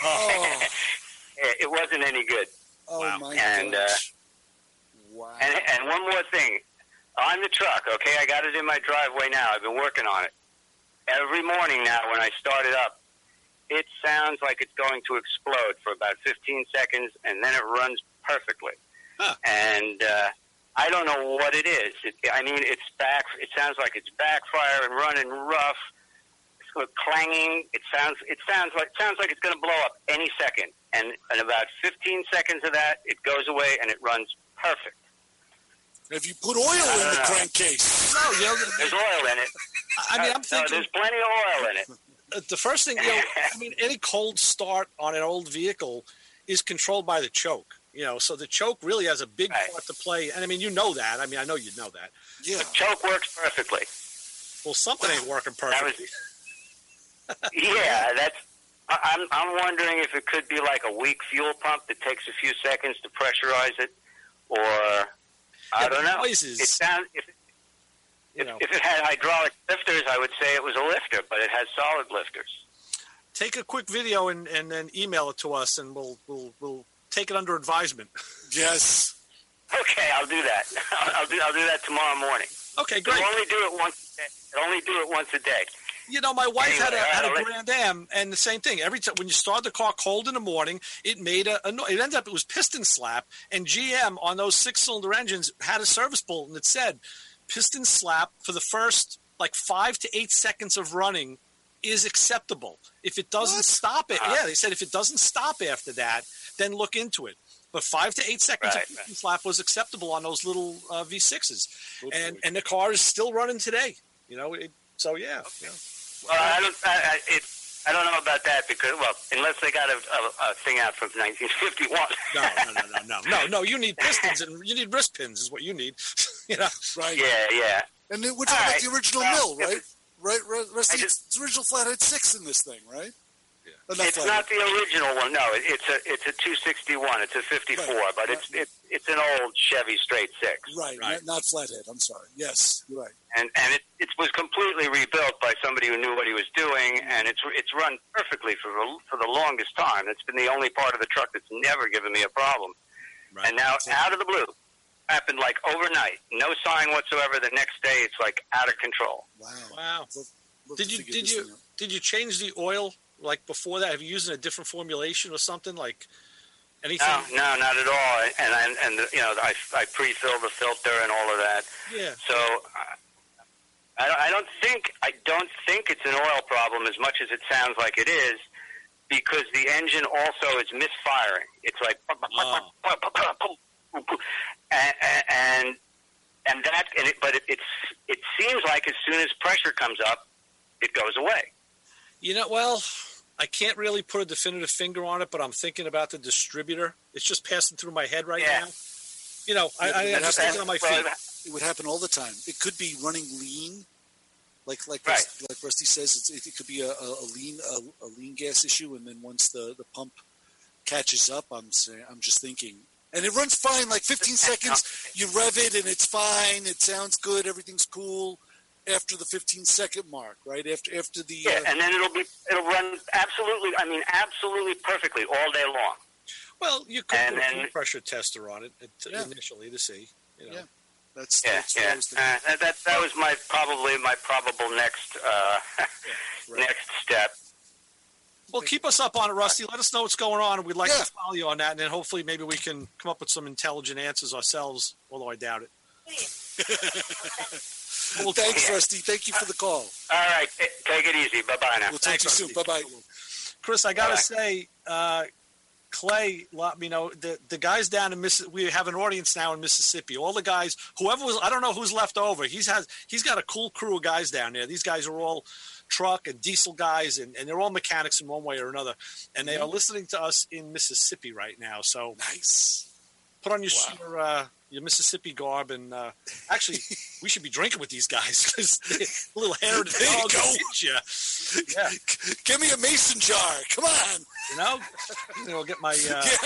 it wasn't any good. Oh my gosh! Wow. And one more thing, on the truck. Okay, I got it in my driveway now. I've been working on it every morning now. When I start it up, it sounds like it's going to explode for about 15 seconds, and then it runs perfectly. Huh. And I don't know what it is. It's back. It sounds like it's backfire and running rough. It's clanging. It sounds like it's going to blow up any second. And in about 15 seconds of that, it goes away and it runs perfect. Have you put oil in the crankcase? No, there's oil in it. I'm thinking there's plenty of oil in it. The first thing, any cold start on an old vehicle is controlled by the choke. So the choke really has a big part to play. And, you know that. I know you know that. Yeah. The choke works perfectly. Well, something ain't working perfectly. I'm wondering if it could be like a weak fuel pump that takes a few seconds to pressurize it, or I don't know. Noises. It sounds if it had hydraulic lifters, I would say it was a lifter, but it has solid lifters. Take a quick video and then email it to us, and we'll take it under advisement. Yes. Okay, I'll do that. I'll do that tomorrow morning. Okay, great. I'll only do it once a day. My wife had a Grand Am, and the same thing. Every time when you start the car cold in the morning, it made it ended up it was piston slap, and GM on those 6-cylinder engines had a service bulletin that said piston slap for the first 5 to 8 seconds of running is acceptable. If it doesn't stop it, they said if it doesn't stop after that, then look into it. But 5 to 8 seconds of piston slap was acceptable on those little V6s, and the car is still running today. So yeah. Well, I don't know about that because unless they got a thing out from 1951. No. You need pistons and you need wrist pins is what you need. Right. Yeah. And we're talking about the original mill, right? Right, Rusty. It's the original Flathead 6 in this thing, right? Yeah. It's not the original one. No, it's a 261. It's a 54, but it's an old Chevy straight 6. Right. Not Flathead. I'm sorry. Yes, you're right. And it was completely rebuilt by somebody who knew what he was doing, and it's run perfectly for the longest time. It's been the only part of the truck that's never given me a problem. Right. And now, out of the blue, happened overnight. No sign whatsoever. The next day, it's out of control. Wow. Did you change the oil before that? Have you used a different formulation or something anything? No, not at all. And I pre-fill the filter and all of that. Yeah. So I don't think it's an oil problem as much as it sounds like it is, because the engine also is misfiring. It's but it seems like as soon as pressure comes up, it goes away. I can't really put a definitive finger on it, but I'm thinking about the distributor. It's just passing through my head right now. I'm just thinking on my feet. It would happen all the time. It could be running lean, like Rusty says. It could be a lean gas issue, and then once the pump catches up, I'm just thinking. And it runs fine, 15 seconds, you rev it, and it's fine. It sounds good. Everything's cool. After the 15-second mark, right? After the and then it'll run absolutely perfectly all day long. Well, you could put a fuel pressure tester on it initially to see. Yeah, that was my probable next next step. Well, keep us up on it, Rusty. Let us know what's going on, and we'd like to follow you on that, and then hopefully maybe we can come up with some intelligent answers ourselves, although I doubt it. Well, thanks, Rusty. Thank you for the call. All right. Take it easy. Bye-bye now. We'll talk to you soon. Bye-bye. Chris, I got to say, Clay, the guys down in Mississippi, we have an audience now in Mississippi. All the guys, whoever was, I don't know who's left over. He's got a cool crew of guys down there. These guys are all truck and diesel guys, and they're all mechanics in one way or another. And they are listening to us in Mississippi right now. So nice. Put on your Mississippi garb, and actually, we should be drinking with these guys because a little hair in the dog will hit you. Yeah, give me a mason jar. Come on. I'll get my.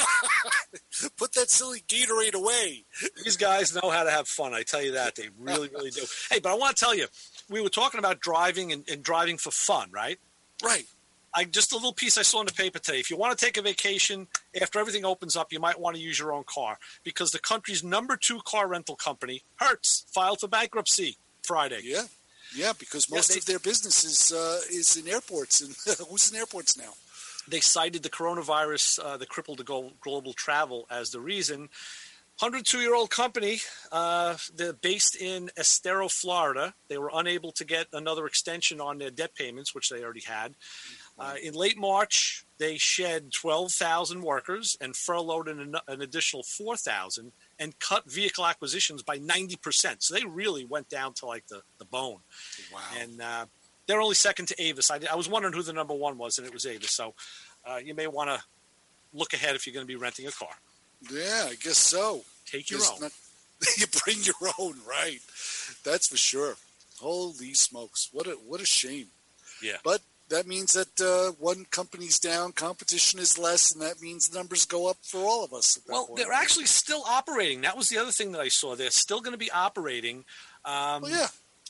Put that silly Gatorade away. These guys know how to have fun. I tell you that, they really, really do. Hey, but I want to tell you, we were talking about driving and driving for fun, right? Right. Just a little piece I saw in the paper today. If you want to take a vacation after everything opens up, you might want to use your own car because the country's number 2 car rental company, Hertz, filed for bankruptcy Friday. Yeah, because most of their business is in airports. And who's in airports now? They cited the coronavirus, the crippled global travel as the reason. 102-year-old company, they're based in Estero, Florida. They were unable to get another extension on their debt payments, which they already had. In late March, they shed 12,000 workers and furloughed an additional 4,000 and cut vehicle acquisitions by 90%. So they really went down to like the bone. Wow. And they're only second to Avis. I was wondering who the number 1 was, and it was Avis. So you may want to look ahead if you're going to be renting a car. Yeah, I guess so. Take your own. You bring your own, right? That's for sure. Holy smokes! What a shame. Yeah. But that means that one company's down, competition is less, and that means the numbers go up for all of us. Well, they're actually still operating. That was the other thing that I saw. They're still going to be operating. Yeah.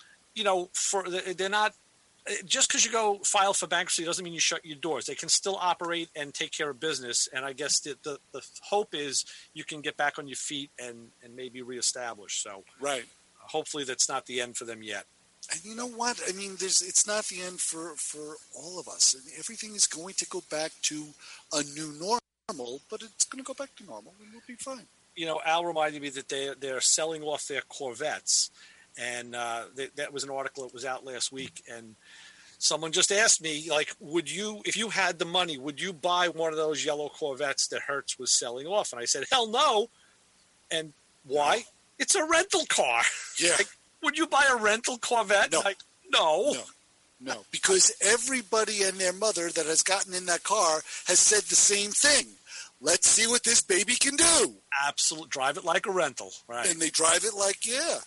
They're not. Just because you go file for bankruptcy doesn't mean you shut your doors. They can still operate and take care of business. And I guess the hope is you can get back on your feet and maybe reestablish. So right. Hopefully that's not the end for them yet. And you know what? I mean, it's not the end for all of us. And everything is going to go back to a new normal, but it's going to go back to normal and we'll be fine. Al reminded me that they're selling off their Corvettes. And that was an article that was out last week. And someone just asked me, like, if you had the money, would you buy one of those yellow Corvettes that Hertz was selling off? And I said, hell no. And why? No. It's a rental car. Yeah. Like, would you buy a rental Corvette? No. Like, no. No. Because everybody and their mother that has gotten in that car has said the same thing. Let's see what this baby can do. Absolutely. Drive it like a rental. Right. And they drive it like,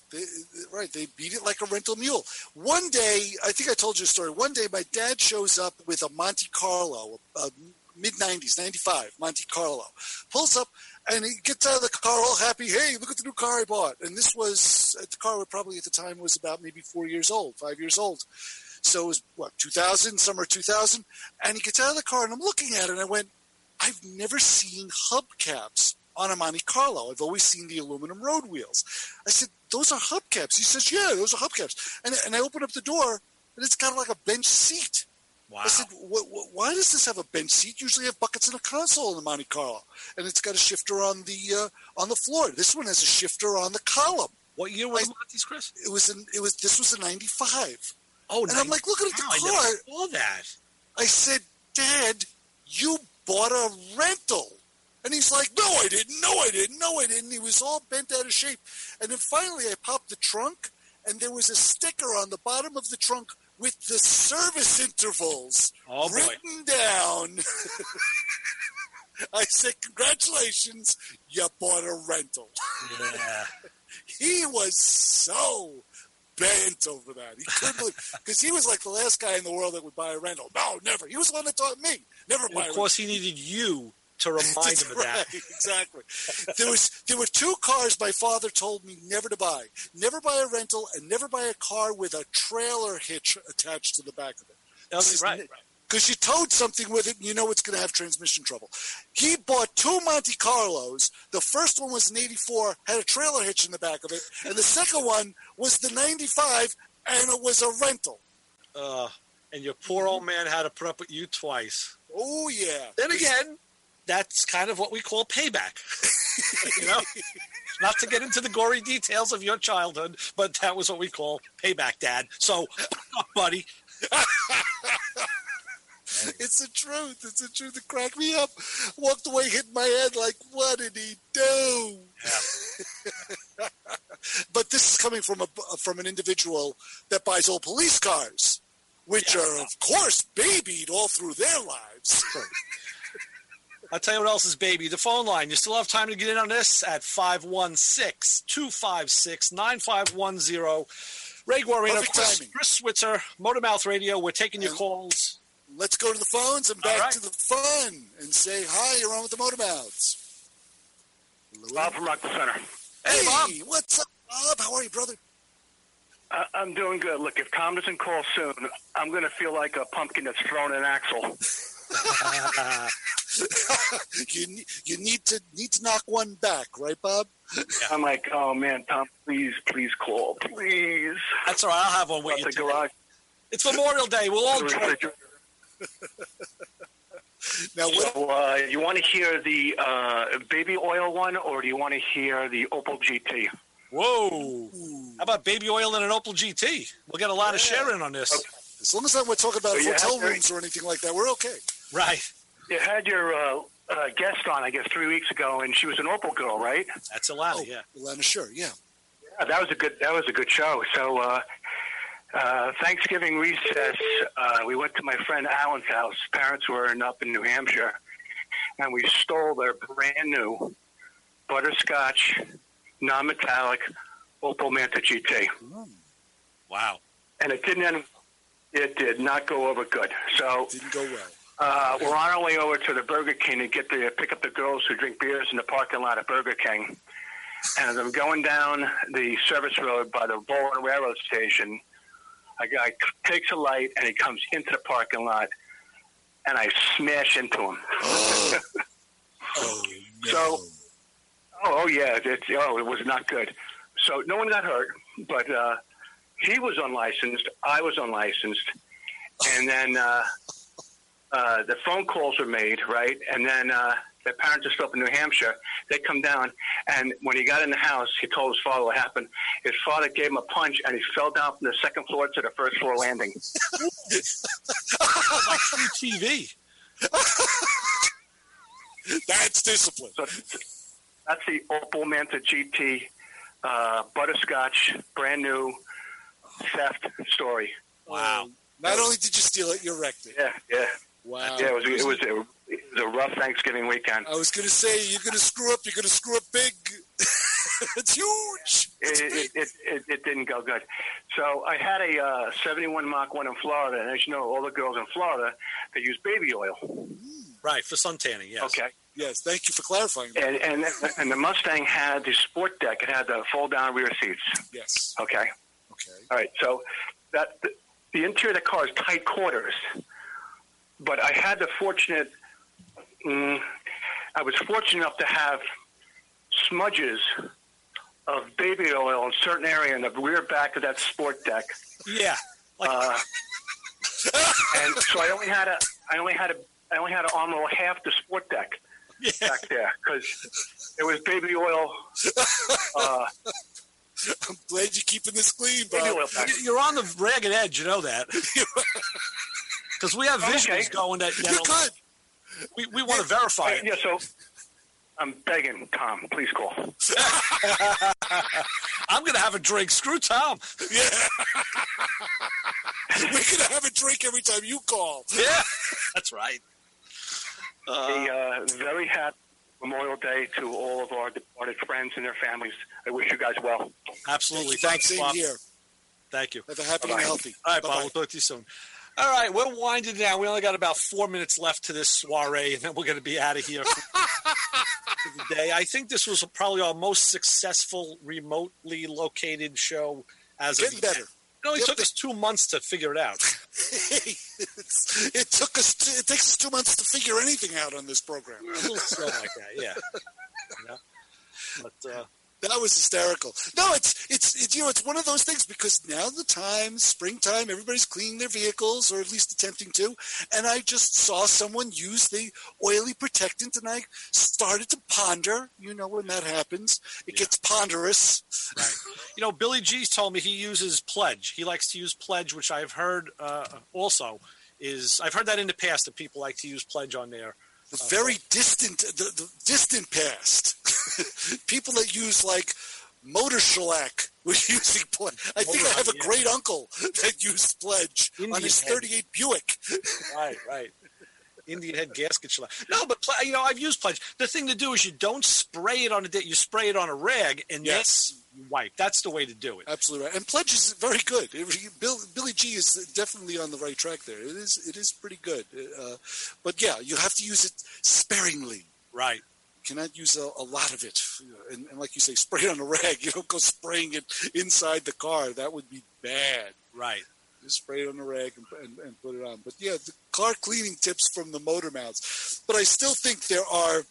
they beat it like a rental mule. One day, I think I told you a story. One day, my dad shows up with a Monte Carlo, mid-90s, 95, Monte Carlo. Pulls up, and he gets out of the car all happy. Hey, look at the new car I bought. And this was, the car probably at the time was about maybe 5 years old. So it was, 2000, summer 2000. And he gets out of the car, and I'm looking at it, and I went, I've never seen hubcaps on a Monte Carlo. I've always seen the aluminum road wheels. I said, those are hubcaps. He says, yeah, those are hubcaps. And I open up the door, and it's got like a bench seat. Wow. I said, why does this have a bench seat? Usually have buckets and a console in the Monte Carlo. And it's got a shifter on the floor. This one has a shifter on the column. What year were the Montes, Chris? This was a 95. Oh, and I'm like, look at the car. I never saw that. I said, Dad, you bought a rental. And he's like, no, I didn't. He was all bent out of shape. And then finally I popped the trunk, and there was a sticker on the bottom of the trunk with the service intervals written down. I said, congratulations, you bought a rental. Yeah. He was so bent over that. He couldn't believe, because he was like the last guy in the world that would buy a rental. No, never. He was the one that taught me. Never buy a rental. Of course, he needed you to remind him of that. Exactly. There were 2 cars my father told me never to buy. Never buy a rental and never buy a car with a trailer hitch attached to the back of it. That's right. Because you towed something with it and you know it's going to have transmission trouble. He bought 2 Monte Carlos. The first one was an 84, had a trailer hitch in the back of it. And the second one was the 95, and it was a rental. And your poor old man had to put up with you twice. Oh, yeah. Then again, that's kind of what we call payback. Not to get into the gory details of your childhood, but that was what we call payback, Dad. So, buddy. It's the truth. It cracked me up. Walked away, hitting my head like, what did he do? Yeah. But this is coming from an individual that buys old police cars, which are, of course, babied all through their lives. I'll tell you what else is baby. The phone line. You still have time to get in on this at 516-256-9510. Ray Guarino, Chris Switzer, Motormouth Radio. We're taking your calls. Let's go to the phones and back to the fun and say hi. You're on with the Motormouths. Bob from Rockville Center. Hey, Bob. What's up, Bob? How are you, brother? I'm doing good. Look, if Tom doesn't call soon, I'm going to feel like a pumpkin that's thrown an axle. You need to knock one back, right, Bob? Yeah. I'm like, oh man, Tom, please call, please. That's all right. I'll have one with you. Garage. It's Memorial Day. We'll all drink. Now, you want to hear the baby oil one, or do you want to hear the Opel GT? Whoa! How about baby oil and an Opel GT? We'll get a lot of sharing on this. Okay. As long as we're talking about hotel rooms or anything like that, we're okay. Right. You had your guest on, I guess, 3 weeks ago, and she was an Opel girl, right? That's Ilana, yeah. Ilana, sure, yeah. Yeah, that was a good show. So Thanksgiving recess, we went to my friend Alan's house. Parents were up in New Hampshire, and we stole their brand new butterscotch, non-metallic Opel Manta GT. Wow. And it did not go over good. So didn't go well. We're on our way over to the Burger King to pick up the girls who drink beers in the parking lot at Burger King. And as I'm going down the service road by the Bowling Railroad Station, a guy takes a light and he comes into the parking lot, and I smash into him. Oh, no. So, it was not good. So no one got hurt, but he was unlicensed. I was unlicensed, and then the phone calls were made, right? And then the parents are still up in New Hampshire. They come down, and when he got in the house, he told his father what happened. His father gave him a punch, and he fell down from the second floor to the first floor landing. Like true TV. That's discipline. So that's the Opel Manta GT butterscotch, brand new theft story. Wow. Not only did you steal it, you wrecked it. Yeah. Wow. Yeah, it was a rough Thanksgiving weekend. I was going to say, you're going to screw up big. It's huge. It didn't go good. So I had a 71 Mach 1 in Florida, and as you know, all the girls in Florida, they use baby oil. Right, for sun tanning, yes. Okay. Yes, thank you for clarifying that. And the Mustang had the sport deck. It had the fold-down rear seats. Yes. Okay. All right, so the interior of the car is tight quarters. But I had the I was fortunate enough to have smudges of baby oil in a certain area in the rear back of that sport deck. Yeah. And so I only had to arm roll half the sport deck back there because it was baby oil. I'm glad you're keeping this clean, Bob. You're on the ragged edge, you know that. Because we have visuals going that you're good. We want to verify it. Yeah, so I'm begging Tom, please call. I'm going to have a drink. Screw Tom. Yeah. We're going to have a drink every time you call. Yeah, that's right. A very happy Memorial Day to all of our departed friends and their families. I wish you guys well. Absolutely. Thanks, Bob. Here. Thank you. Have a happy and healthy. All right, Bob. We'll talk to you soon. All right, we're winding down. We only got about 4 minutes left to this soiree, and then we're going to be out of here for the day. I think this was probably our most successful remotely located show as of better. It only took us 2 months to figure it out. It takes us 2 months to figure anything out on this program. A little slow like that, yeah. But that was hysterical. No, it's it's one of those things because now the time, springtime, everybody's cleaning their vehicles or at least attempting to. And I just saw someone use the oily protectant, and I started to ponder. You know, when that happens, it gets ponderous. Right. You know, Billy G's told me he uses Pledge. He likes to use Pledge, which I've heard also is I've heard that in the past that people like to use Pledge on there. The very distant past. People that use like motor shellac We're using Pledge. I think I have a great uncle that used Pledge on his 38 Buick. Right. Indian head gasket shellac. No, but I've used Pledge. The thing to do is you don't spray it on you spray it on a rag and then you wipe. That's the way to do it. Absolutely right. And Pledge is very good. Billy G is definitely on the right track there. It is pretty good. But yeah, you have to use it sparingly. Right. You cannot use a lot of it. And like you say, spray it on a rag. You don't go spraying it inside the car. That would be bad. Right. Just spray it on a rag and put it on. But yeah, the car cleaning tips from the Motor Mouths. But I still think there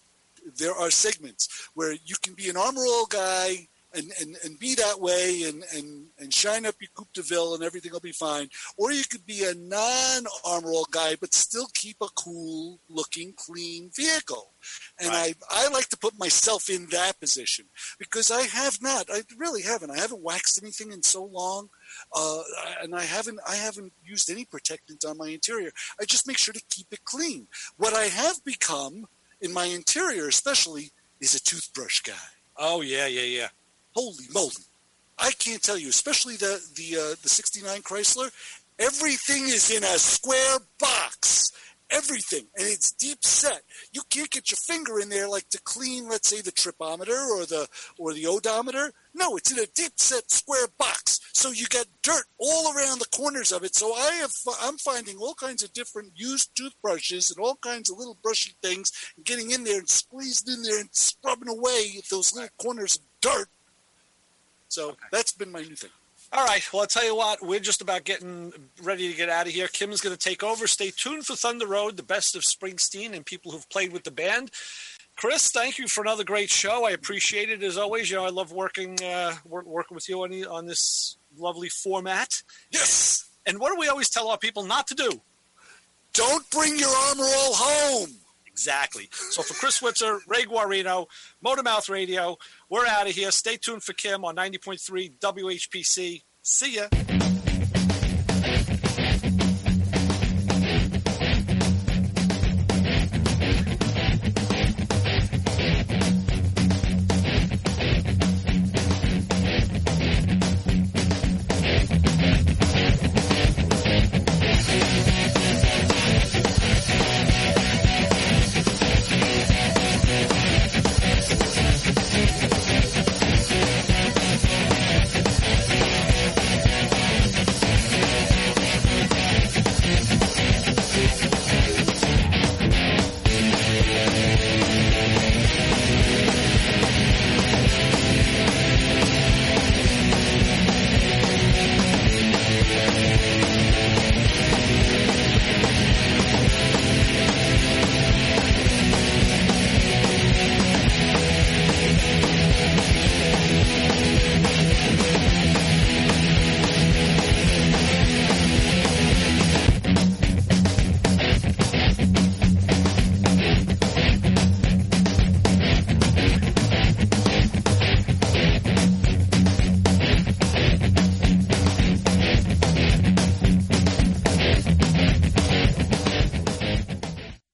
are segments where you can be an Armor All guy and be that way and shine up your Coupe de Ville and everything will be fine. Or you could be a non-Armor All guy but still keep a cool looking, clean vehicle. And I like to put myself in that position because I really haven't. I haven't waxed anything in so long. And I haven't used any protectant on my interior. I just make sure to keep it clean. What I have become in my interior especially is a toothbrush guy. Oh yeah. Holy moly. I can't tell you, especially the 69 Chrysler, everything is in a square box. Everything. And it's deep set. You can't get your finger in there like to clean, let's say, the tripometer or the odometer. No, it's in a deep set square box. So you got dirt all around the corners of it. So I'm finding all kinds of different used toothbrushes and all kinds of little brushy things and getting in there and squeezing in there and scrubbing away those little corners of dirt. So that's been my new thing. All right. Well, I'll tell you what. We're just about getting ready to get out of here. Kim's going to take over. Stay tuned for Thunder Road, the best of Springsteen and people who've played with the band. Chris, thank you for another great show. I appreciate it as always. I love working with you on this lovely format. Yes. And what do we always tell our people not to do? Don't bring your Armor All home. Exactly. So for Chris Switzer, Ray Guarino, Motormouth Radio, we're out of here. Stay tuned for Kim on 90.3 WHPC. See ya.